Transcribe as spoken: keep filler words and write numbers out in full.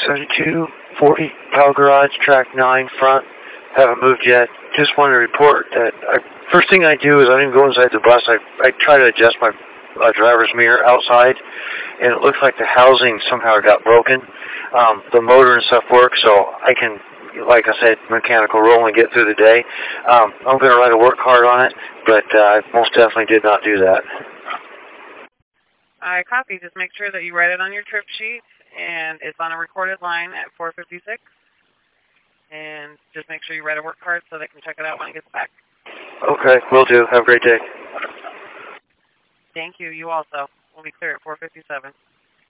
seventy-two forty, Power Garage, track nine, front. Haven't moved yet. Just wanted to report that I, first thing I do is I don't even go inside the bus. I, I try to adjust my uh, driver's mirror outside, and it looks like the housing somehow got broken. Um, the motor and stuff works, so I can, like I said, mechanical roll and get through the day. Um, I'm going to write a work card on it, but uh, I most definitely did not do that. I copy. Just make sure that you write it on your trip sheet, and it's on a recorded line at four fifty-six. And just make sure you write a work card so they can check it out when it gets back. Okay, will do. Have a great day. Thank you. You also. We'll be clear at four fifty-seven.